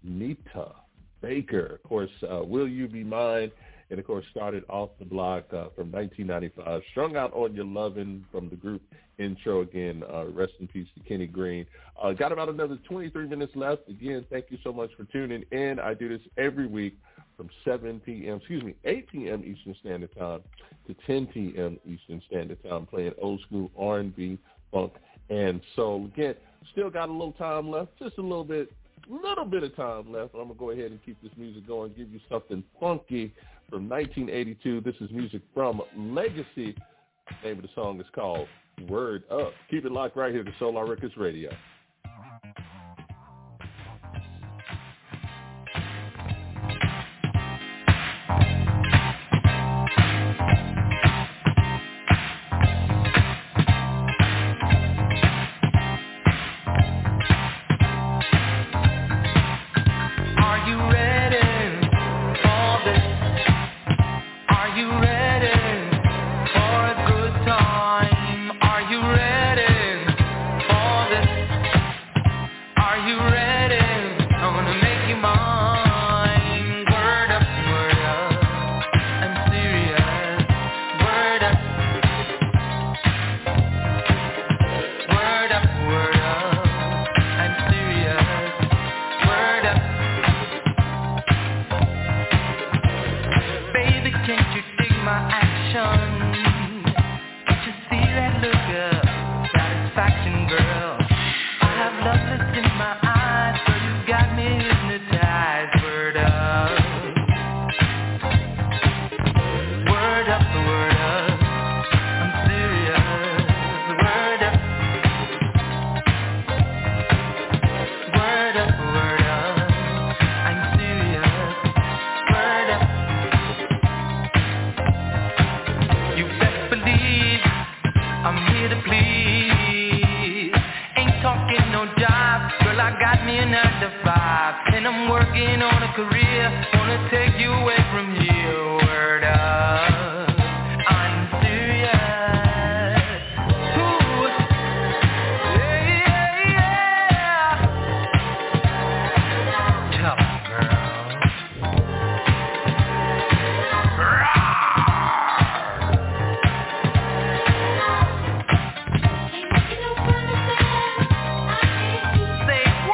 Nita Baker. Of course, uh, Will You Be Mine? And, of course, started off the block uh, from nineteen ninety-five. Strung Out on Your Lovin' from the group Intro again. Uh, rest in peace to Kenny Green. Uh, got about another twenty-three minutes left. Again, thank you so much for tuning in. I do this every week from seven p.m., excuse me, eight p.m. Eastern Standard Time to ten p.m. Eastern Standard Time, playing old school R and B, funk, and soul. Again, still got a little time left, just a little bit, little bit of time left. I'm going to go ahead and keep this music going, give you something funky from nineteen eighty-two. This is music from Legacy. The name of the song is called Word Up. Keep it locked right here to Solar Records Radio.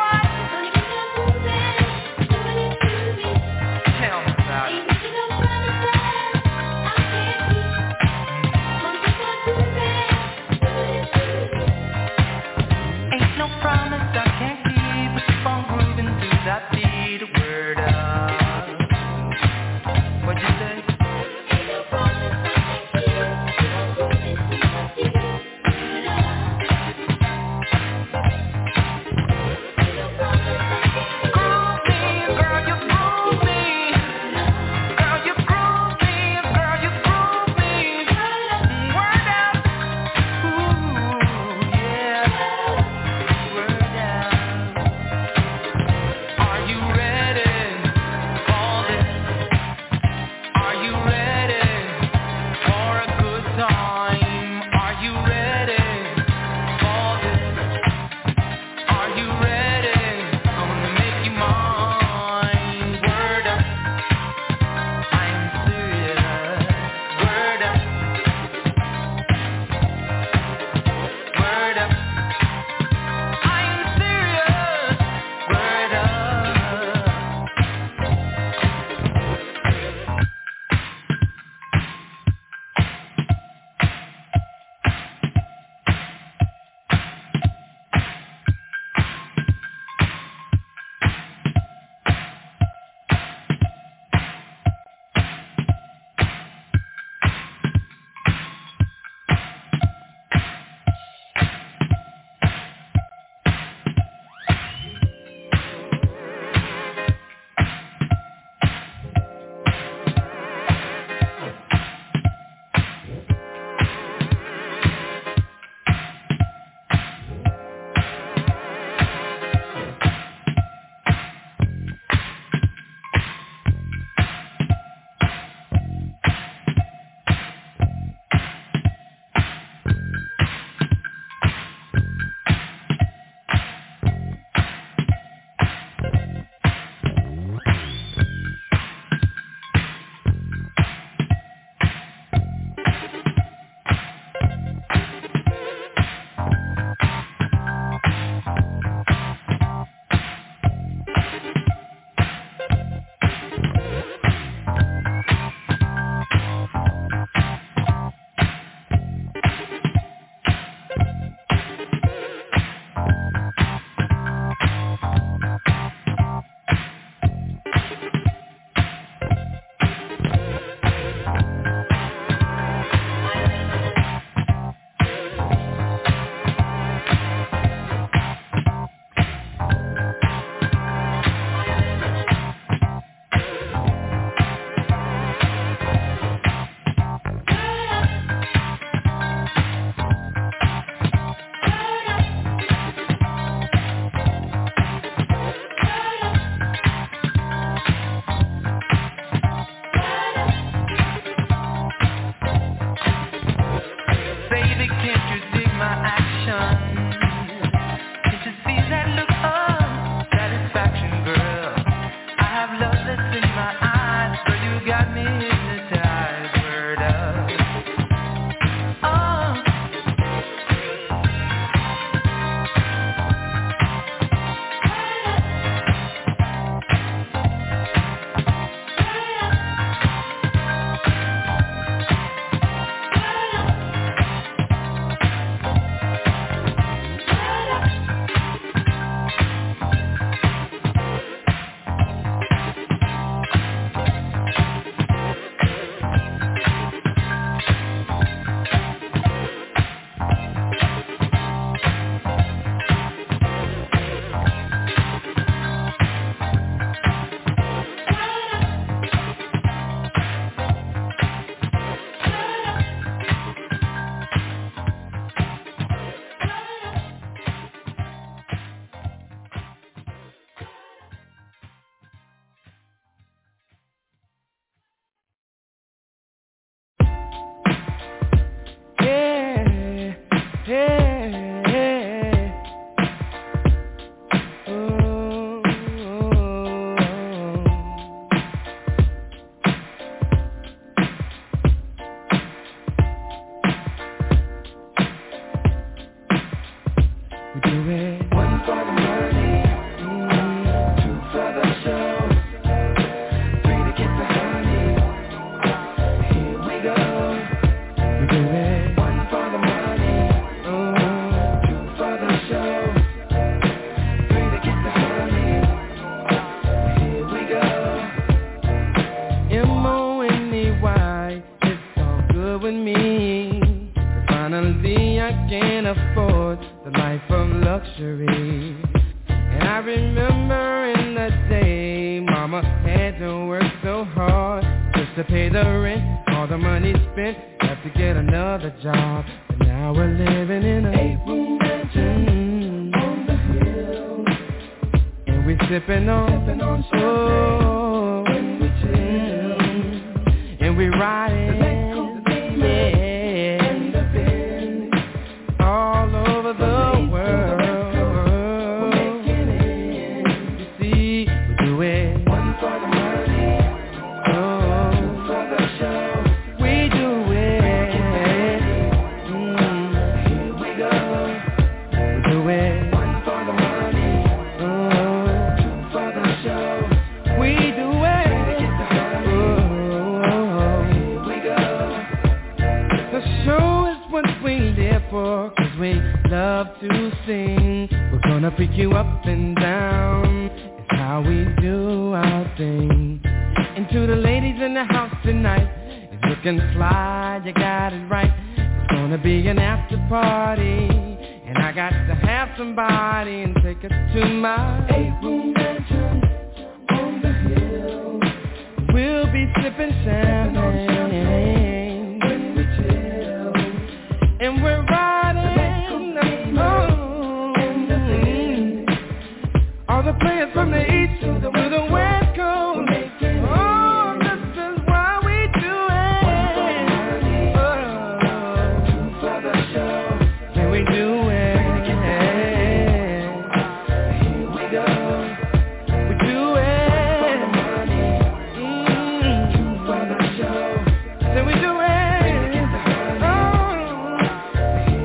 Tell me about it. finally I can afford the life of luxury. And I remember in the day Mama had to work so hard just to pay the rent. All the money spent, have to get another job. And now we're living in a eight-room mansion mm, on the hill. And we're sipping on, sipping on oh, when we chill. Mm, and we're riding, yeah, and the Benz all over the, the world. Cause we love to sing. We're gonna freak you up and down. It's how we do our thing. And to the ladies in the house tonight, it's looking fly, you got it right. It's gonna be an after party, and I got to have somebody and take it to my eight-room mansion on the hill. We'll be sipping champagne when we chill. And we're riding, oh, all the players from the east to the, to the west coast. Oh, this is why we do it. Oh, for the show, can we do it? Here we go, we do it. Mm, for the show, can we do it? Oh.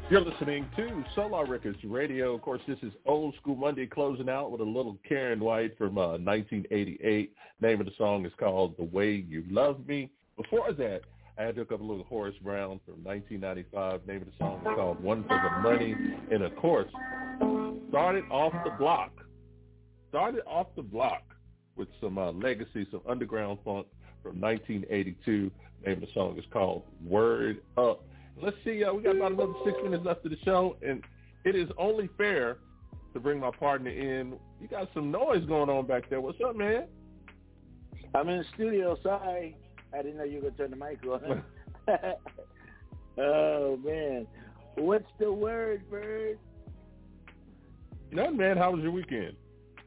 You're listening to Solar Records Radio. Of course, this is Old School Monday, closing out with a little Karen White from uh, nineteen eighty-eight. Name of the song is called The Way You Love Me. Before that, I had to look up a little Horace Brown from nineteen ninety-five. Name of the song is called One for the Money. And, of course, started off the block. Started off the block with some uh, legacy, some underground funk from nineteen eighty-two. Name of the song is called Word Up. Let's see, uh, we got about another six minutes left of the show, and it is only fair to bring my partner in. You got some noise going on back there. What's up, man? I'm in the studio. Sorry. I didn't know you were going to turn the mic on. Oh, man. What's the word, Bird? Nothing, man. How was your weekend?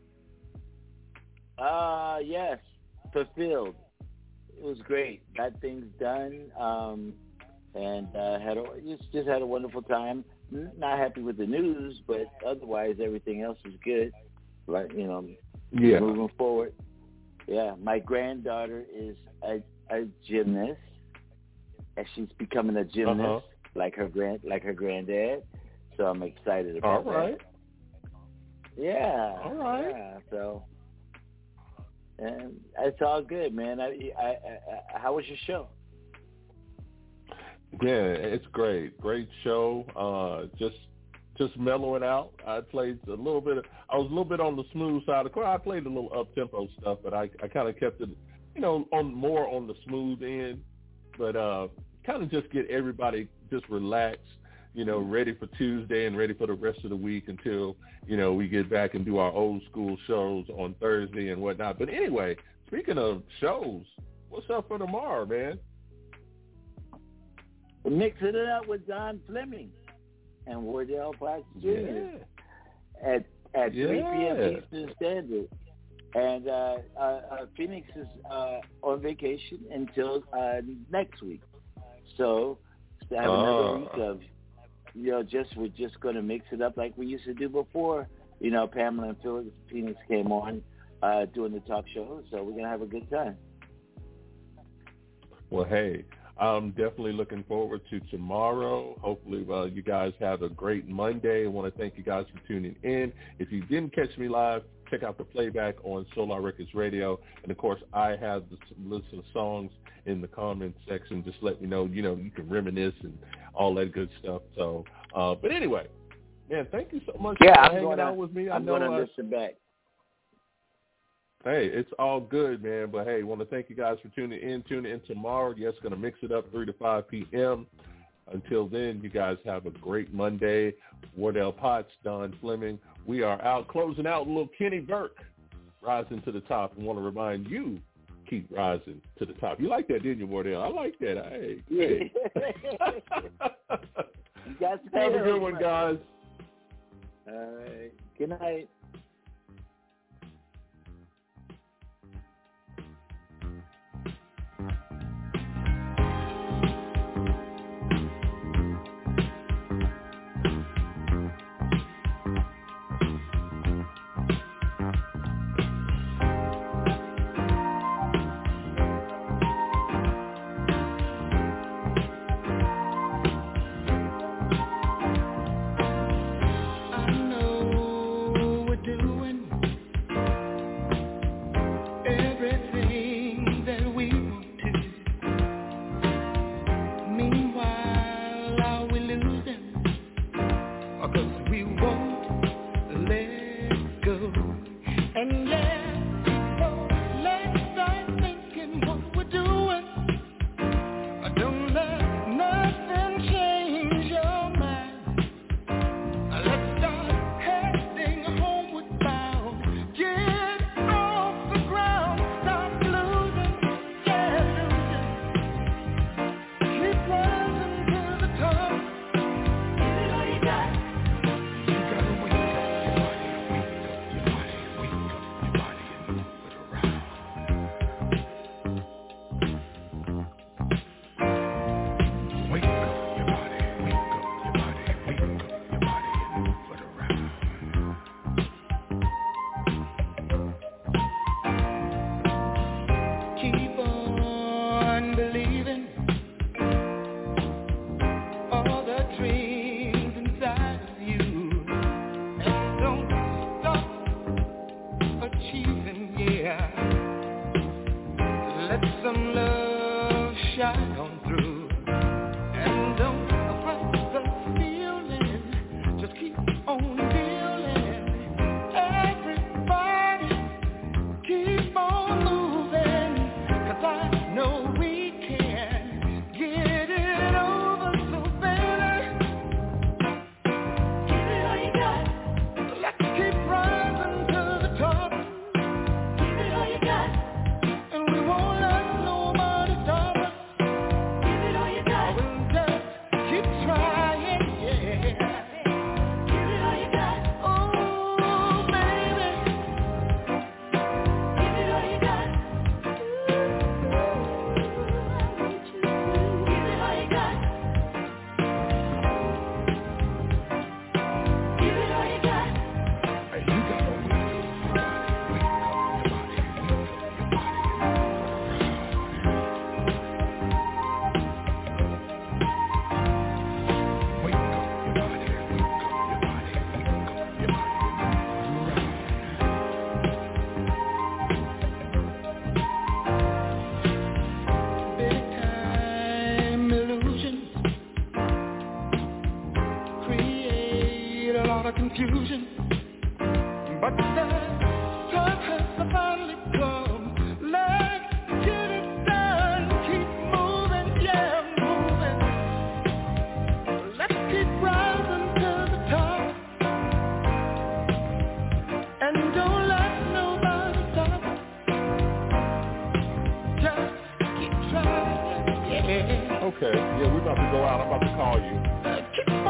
Uh, yes. Fulfilled. It was great. Got things done. Um... And uh, had a, just just had a wonderful time. Not happy with the news, but otherwise everything else is good. Right, you know, yeah. Moving forward. Yeah, my granddaughter is a, a gymnast, and she's becoming a gymnast uh-huh. like her grand like her granddad. So I'm excited about All right. that. Yeah. All right. Yeah. So, and it's all good, man. I, I, I, I, how was your show? Yeah, it's great. Great show. Uh, just just mellowing out. I played a little bit. Of, I was a little bit on the smooth side. Of course, I played a little up-tempo stuff, but I, I kind of kept it, you know, on more on the smooth end. But uh, kind of just get everybody just relaxed, you know, ready for Tuesday and ready for the rest of the week until, you know, we get back and do our old school shows on Thursday and whatnot. But anyway, speaking of shows, what's up for tomorrow, man? Mixing it up with Don Fleming and Wardell Potts Junior Yeah. at at yeah. three p.m. Eastern Standard. And uh, uh, uh, Phoenix is uh, on vacation until uh, next week. So to have another uh. week of, you know, just we're just going to mix it up like we used to do before. You know, Pamela and Philip Phoenix came on uh, doing the talk show, so we're going to have a good time. Well, hey. I'm definitely looking forward to tomorrow. Hopefully uh, you guys have a great Monday. I want to thank you guys for tuning in. If you didn't catch me live, check out the playback on Solar Records Radio. And, of course, I have the list of songs in the comments section. Just let me know, you know, you can reminisce and all that good stuff. So, uh, but anyway, man, thank you so much yeah, for I'm hanging gonna, out with me. I I'm know going to uh, listen back. Hey, it's all good, man. But, hey, I want to thank you guys for tuning in. Tune in tomorrow. Yes, going to mix it up three to five p.m. Until then, you guys have a great Monday. Wardell Potts, Don Fleming. We are out. Closing out a little Kenny Burke, Rising to the Top. I want to remind you, keep rising to the top. You like that, didn't you, Wardell? I like that. Hey. hey. You got to have a good one, guys. All right. Good night. I know yeah. Let some love shine on through. And don't fight the feeling, just keep on feeling. Everybody keep on moving, 'cause I know we can get it over, so baby, give it all you got. Let's keep rising to the top. Give it all you got, and we won't let nobody stop us. Give it all you got, we'll just keep trying, yeah. Give it all you got, oh baby. Give it all you got. Ooh, I want you. Give it all you got. Give it all you got. Hey, you gotta wake up your body, wake up your body, wake up your body. Wake up your body, wake up your body, wake up your body. Big time illusions create a lot of confusion, but the time has finally come. Let's get it done. Keep moving, yeah, moving. Let's keep rising to the top, and don't let nobody stop. Just keep trying, yeah. Okay, yeah, we're about to go out. I'm about to call you. Uh, keep